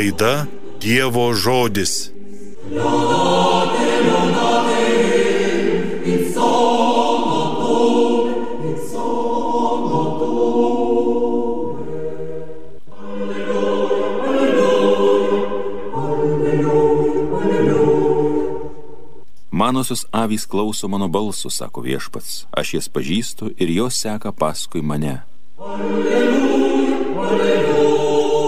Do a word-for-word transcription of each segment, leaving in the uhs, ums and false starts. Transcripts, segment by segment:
Laida Dievo žodis. Manosios avys klauso mano balso, sako Viešpats, aš jas pažįstu ir jos seka paskui mane. Alleluja, alleluja.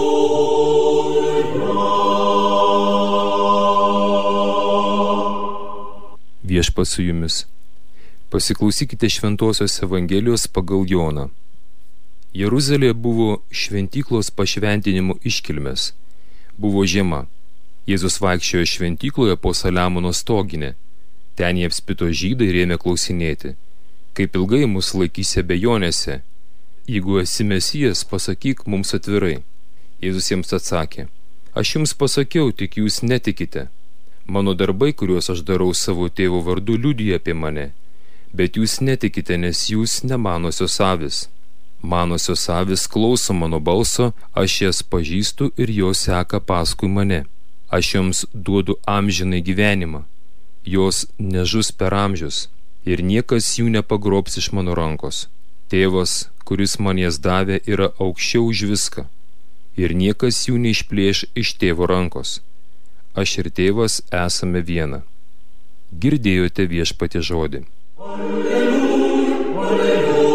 Viešpats su jumis. Pasiklausykite Šventosios Evangelijos pagal Joną. Jeruzalėje buvo šventyklos pašventinimo iškilmės. Buvo žiema. Jėzus vaikščiojo šventykloje po Saliamono stoginę. Ten jie apspito žydai ir ėmė klausinėti, kaip ilgai mus laikysi abejonėse. Jeigu esi Mesijas, pasakyk mums atvirai. Jėzus jiems atsakė, aš jums pasakiau, tik jūs netikite. Mano darbai, kuriuos aš darau savo tėvo vardu, liudija apie mane, bet jūs netikite, nes jūs nemanosios avis. Manosios avis klauso mano balso, aš jas pažįstu ir jos seka paskui mane. Aš joms duodu amžinai gyvenimą. Jos nežus per amžius ir niekas jų nepagrobs iš mano rankos. Tėvas, kuris man jas davė, yra aukščiau už viską ir niekas jų neišplėš iš tėvo rankos. Aš ir tėvas esame viena. Girdėjote Viešpatie žodį. Alleluja, alleluja.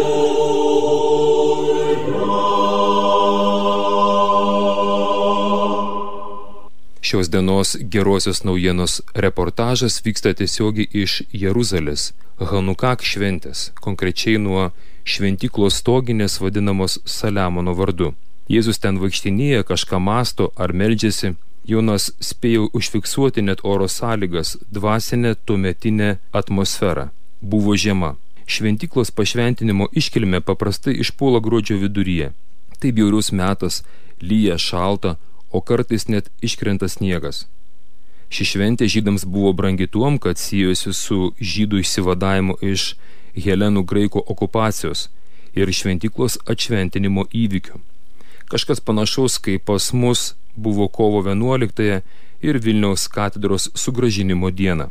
Šios dienos gerosios naujienos reportažas vyksta tiesiogiai iš Jeruzalės, Hanukak šventės, konkrečiai nuo šventyklos stoginės vadinamos Saliamono vardu. Jėzus ten vaikštinėja, kažką mąsto ar meldžiasi. Jonas spėjo užfiksuoti net oro sąlygas, dvasinę tuometinę atmosferą. Buvo žiema. Šventyklos pašventinimo iškilmė paprastai išpuola gruodžio viduryje. Tai bjaurus metas, lyja, šalta, o kartais net iškrenta sniegas. Ši šventė žydams buvo brangi tuom, kad siejosi su žydų išsivadavimu iš Helenų graikų okupacijos ir šventyklos atšventinimo įvykių. Kažkas panašaus, kaip pas mus buvo kovo vienuoliktąją ir Vilniaus katedros sugrąžinimo dieną.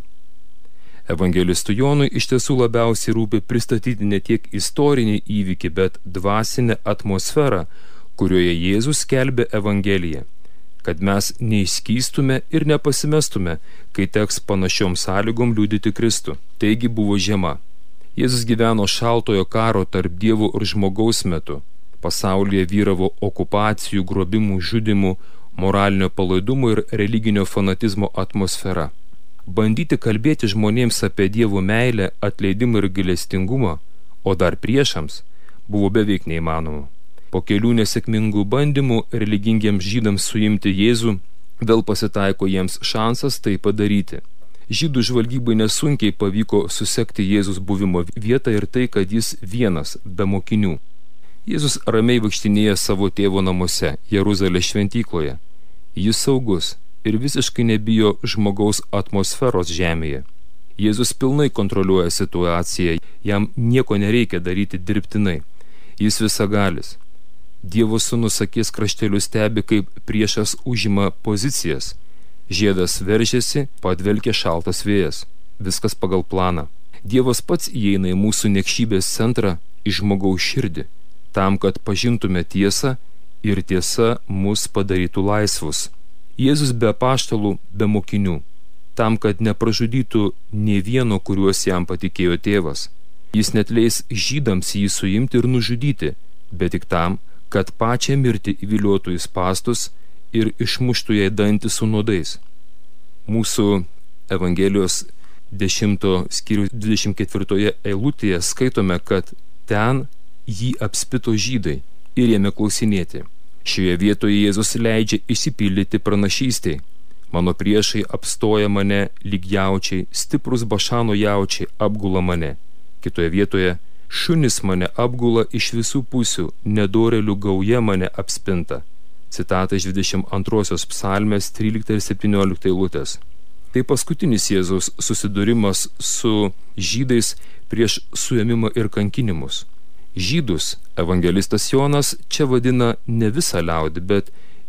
Evangelistui Jonui iš tiesų labiausiai rūpi pristatyti ne tiek istorinį įvykį, bet dvasinę atmosferą, kurioje Jėzus skelbė Evangeliją, kad mes neišskystume ir nepasimestume, kai teks panašiom sąlygom liudyti Kristų. Taigi buvo žiema. Jėzus gyveno šaltojo karo tarp Dievo ir žmogaus metu. Pasaulyje vyravo okupacijų, grobimų, žudimų, moralinio palaidumo ir religinio fanatizmo atmosfera. Bandyti kalbėti žmonėms apie Dievo meilę, atleidimą ir gailestingumą, o dar priešams, buvo beveik neįmanoma. Po kelių nesėkmingų bandymų religingiems žydams suimti Jėzų, vėl pasitaiko jiems šansas tai padaryti. Žydų žvalgybai nesunkiai pavyko susekti Jėzus buvimo vietą ir tai, kad jis vienas, be mokinių. Jėzus ramiai vaikštinėja savo tėvo namuose, Jeruzalės šventykloje. Jis saugus ir visiškai nebijo žmogaus atmosferos žemėje. Jėzus pilnai kontroliuoja situaciją, jam nieko nereikia daryti dirbtinai. Jis visagalis. Dievo sūnus akies krašteliu stebi, kaip priešas užima pozicijas. Žiedas veržiasi, padvelkia šaltas vėjas. Viskas pagal planą. Dievas pats įeina į mūsų niekšybės centrą, į žmogaus širdį, tam, kad pažintume tiesą ir tiesa mus padarytų laisvus. Jėzus be apaštalų, be mokinių, tam, kad nepražudytų nė vieno, kuriuos jam patikėjo tėvas. Jis net leis žydams jį suimti ir nužudyti, bet tik tam, kad pačią mirtį įviliotų į spąstus ir išmuštų jai dantį su nuodais. Mūsų Evangelijos dešimto skyriaus dvidešimt ketvirtoje eilutėje skaitome, kad ten jį apspito žydai ir ėmė klausinėti. Šioje vietoje Jėzus leidžia išsipildyti pranašystei. Mano priešai apstoja mane lyg jaučiai, stiprus Bašano jaučiai apgula mane. Kitoje vietoje šunys mane apgula iš visų pusių, nedorėlių gauja mane apspinta. Citata iš dvidešimt antrosios psalmės trylikta ir septyniolikta eilutės. Tai paskutinis Jėzaus susidūrimas su žydais prieš suėmimą ir kankinimus. Žydus evangelistas Jonas čia vadina ne visą liaudį, bet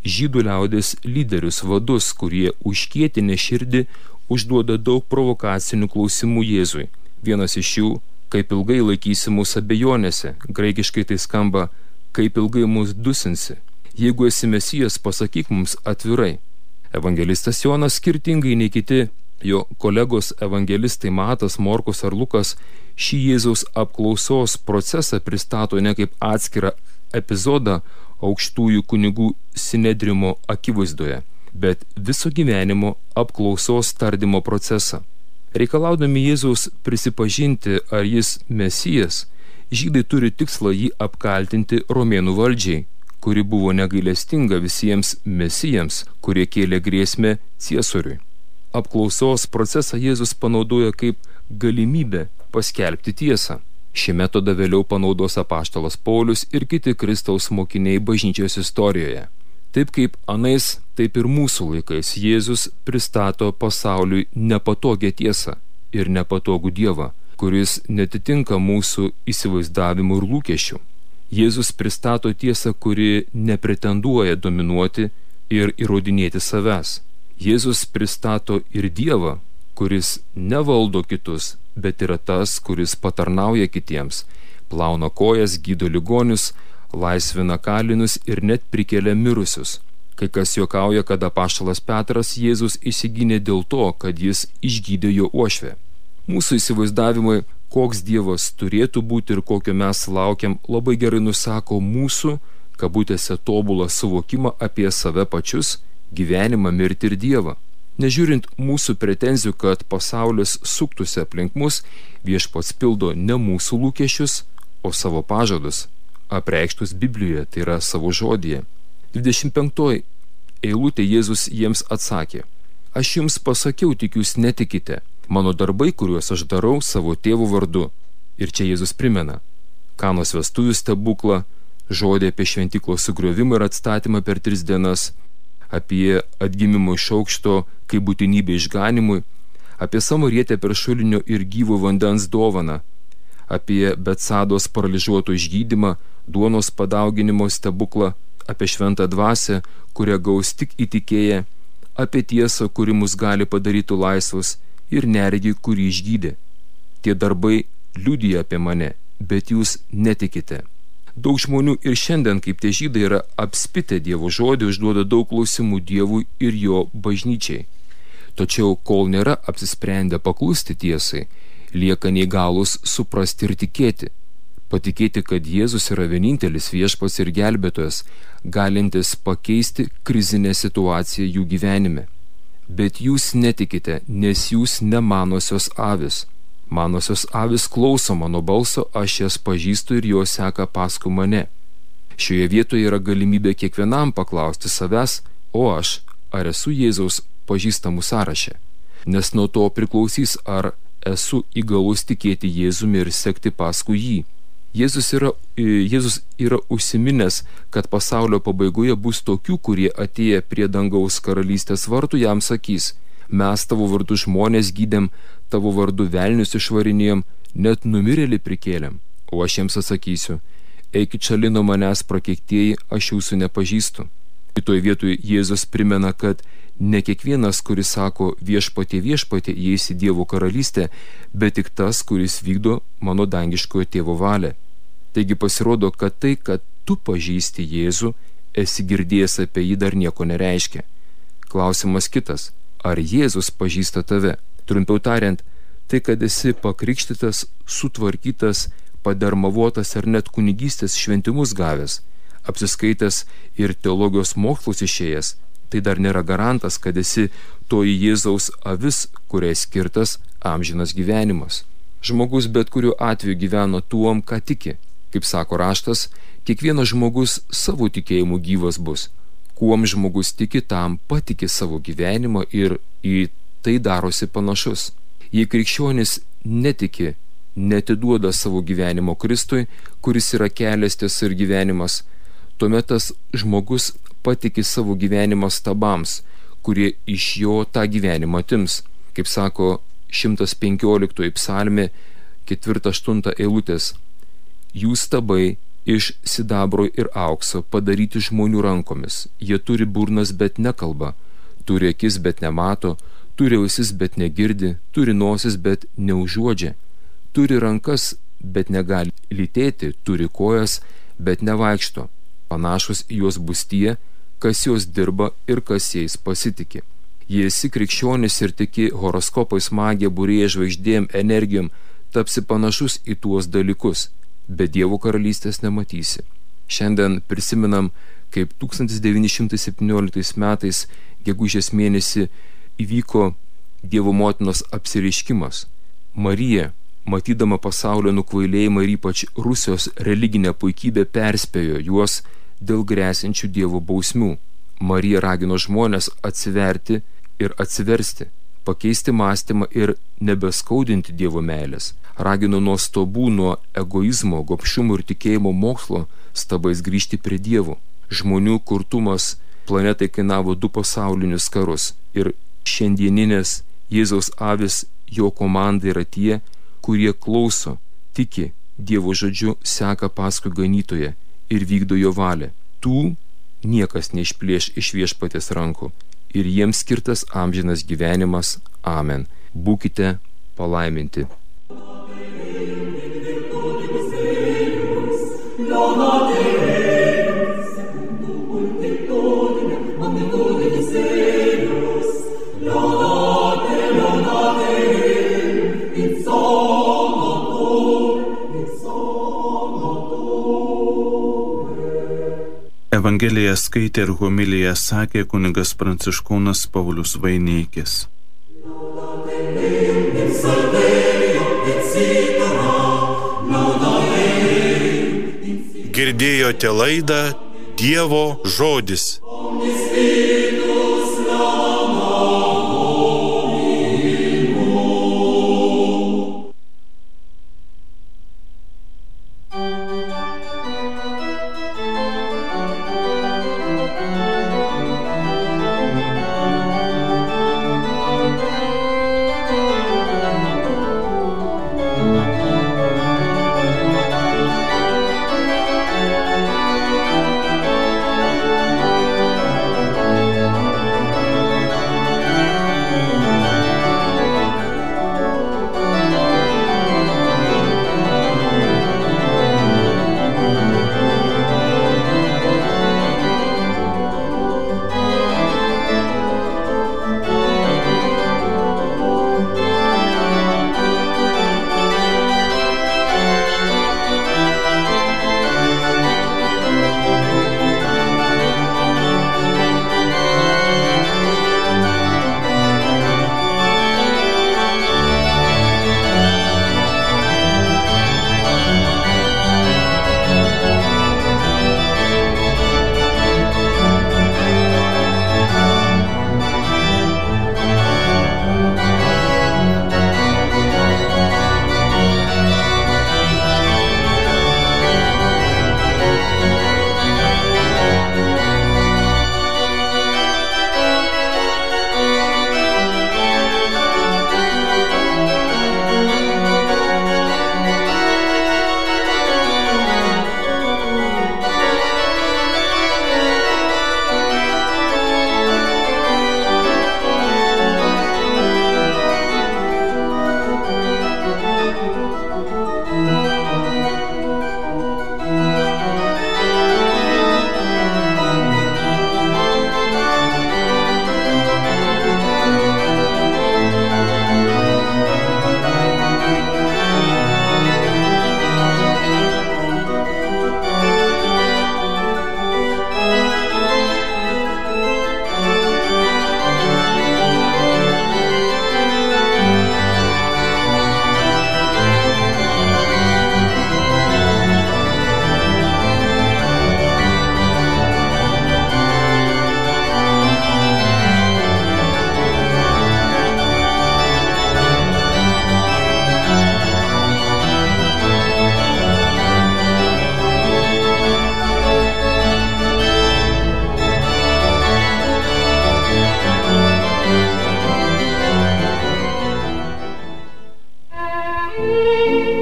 žydų liaudės lyderius, vadus, kurie užkietinę širdį užduoda daug provokacinių klausimų Jėzui. Vienas iš jų, kaip ilgai laikysi mūsų abejonėse, graikiškai tai skamba, kaip ilgai mus dusinsi. Jeigu esi Mesijas, pasakyk mums atvirai. Evangelistas Jonas, skirtingai nei kiti jo kolegos evangelistai Matas, Morkus ar Lukas, šį Jėzaus apklausos procesą pristato ne kaip atskirą epizodą aukštųjų kunigų sinedrimo akivaizdoje, bet viso gyvenimo apklausos tardymo procesą. Reikalaudami Jėzaus prisipažinti, ar jis Mesijas, žydai turi tikslą jį apkaltinti romėnų valdžiai, kuri buvo negailestinga visiems mesijams, kurie kėlė grėsmę Ciesoriui. Apklausos procesą Jėzus panaudoja kaip galimybę paskelbti tiesą. Šį metodą vėliau panaudos apaštalas Paulius ir kiti Kristaus mokiniai bažnyčios istorijoje. Taip kaip anais, taip ir mūsų laikais Jėzus pristato pasauliui nepatogią tiesą ir nepatogų Dievą, kuris netitinka mūsų įsivaizdavimų ir lūkesčių. Jėzus pristato tiesą, kuri nepretenduoja dominuoti ir įrodinėti savęs. Jėzus pristato ir Dievą, kuris nevaldo kitus, bet yra tas, kuris patarnauja kitiems, plauna kojas, gydo ligonius, laisvina kalinus ir net prikelia mirusius. Kai kas juokauja, kad apaštalas Petras Jėzus įsigynė dėl to, kad jis išgydė jo uošvę. Mūsų įsivaizdavimai, koks Dievas turėtų būti ir kokio mes laukiam, labai gerai nusako mūsų, kabutėse, tobulą suvokimą apie save pačius, gyvenimą, mirtį ir Dievą. Nežiūrint mūsų pretenzijų, kad pasaulis suktųsi aplink mus, Viešpats pildo ne mūsų lūkesčius, o savo pažadus, apreikštus Biblijoje, tai yra savo žodyje. dvidešimt penktoji eilutė Jėzus jiems atsakė: Aš jums pasakiau, tik jūs netikite. Mano darbai, kuriuos aš darau savo tėvo vardu. Ir čia Jėzus primena Kanos vestuvių stebuklą, žodį apie šventyklos sugriovimą ir atstatymą per tris dienas, apie atgimimo iš aukšto kaip būtinybę išganimui, apie samarietę per šulinio ir gyvo vandens dovaną, apie Betsados paralyžiuoto išgydymą, duonos padauginimo stebuklą, apie šventą dvasią, kurią gaus tik įtikėję, apie tiesą, kuri mus gali padaryti laisvus, ir neregį, kurį išgydė. Tie darbai liudija apie mane, bet jūs netikite. Daug žmonių ir šiandien, kaip tie žydai, yra apspitę Dievo žodį, užduoda daug klausimų Dievui ir jo bažnyčiai. Tačiau, kol nėra apsisprendę paklusti tiesai, lieka neįgalus suprasti ir tikėti. Patikėti, kad Jėzus yra vienintelis viešpats ir gelbėtojas, galintis pakeisti krizinę situaciją jų gyvenime. Bet jūs netikite, nes jūs ne manosios avis. Manosios avis klauso mano balso, aš jas pažįstu ir jos seka paskui mane. Šioje vietoje yra galimybė kiekvienam paklausti savęs, o aš, ar esu Jėzaus pažįstamų sąraše. Nes nuo to priklausys, ar esu įgalus tikėti Jėzumi ir sekti paskui jį. Jėzus yra, Jėzus yra užsiminęs, kad pasaulio pabaigoje bus tokių, kurie atėję prie dangaus karalystės vartų jam sakys: mes tavo vardu žmonės gydėm, tavo vardu velnius išvarinėjom, net numirėlį prikėlėm. O aš jiems atsakysiu: eikit šalin nuo manęs, prakeiktieji, aš jūsų nepažįstu. Kitoj vietoje Jėzus primena, kad ne kiekvienas, kuris sako viešpatie viešpatie, įeis į Dievo karalystę, bet tik tas, kuris vykdo mano dangiškojo tėvo valią. Taigi pasirodo, kad tai, kad tu pažįsti Jėzų, esi girdėjęs apie jį, dar nieko nereiškia. Klausimas kitas: ar Jėzus pažįsta tave? Trumpiau tariant, tai, kad esi pakrikštytas, sutvarkytas, padermavotas ar net kunigystės šventimus gavęs, apsiskaitęs ir teologijos mokslus išėjęs, tai dar nėra garantas, kad esi toji Jėzaus avis, kuriai skirtas amžinas gyvenimas. Žmogus bet kuriuo atveju gyvena tuom, ką tiki. Kaip sako raštas, kiekvienas žmogus savo tikėjimu gyvas bus. Kuom žmogus tiki, tam patiki savo gyvenimą ir į tai darosi panašus. Jei krikščionis netiki, netiduoda savo gyvenimo Kristui, kuris yra kelias, tiesa ir gyvenimas, tuomet tas žmogus patiki savo gyvenimą stabams, kurie iš jo tą gyvenimą atims. Kaip sako šimtas penkioliktoji psalmė, ketvirta aštunta eilutės: jų stabai iš sidabro ir aukso padaryti žmonių rankomis. Jie turi burnas, bet nekalba, turi akis, bet nemato, turi ausis, bet negirdi, turi nosis, bet neužuodžia, turi rankas, bet negali lytėti, turi kojas, bet nevaikšto. Panašus į juos bus tie, kas juos dirba ir kas jais pasitikė. Jei esi krikščionis ir tiki horoskopais, magija, būrėja, žvaigždėm, energijom, tapsi panašus į tuos dalykus, bet Dievo karalystės nematysi. Šiandien prisimenam, kaip tūkstantis devyni šimtai septynioliktais metais gegužės mėnesį įvyko Dievo motinos apsireiškimas. Marija, matydama pasaulio nukvailėjimą ir ypač Rusijos religinę puikybę, perspėjo juos dėl grėsiančių Dievo bausmių. Marija ragino žmonės atsiverti ir atsiversti, pakeisti mąstymą ir nebeskaudinti Dievo meilės. Ragino nuo stabų, nuo egoizmo, gobšumo ir tikėjimo mokslo stabais grįžti prie Dievo. Žmonių kurtumas planetai kainavo du pasaulinius karus ir šiandieninės Jėzaus avis, jo komanda yra tie, kurie klauso, tiki Dievo žodžiu, seka paskui ganytoją ir vykdo jo valią. Tų niekas neišplėš iš Viešpaties rankų ir jiems skirtas amžinas gyvenimas. Amen. Būkite palaiminti. Evangeliją skaitė ir homiliją sakė kunigas Pranciškonas Paulius Vaineikis. Girdėjote laidą Dievo žodis.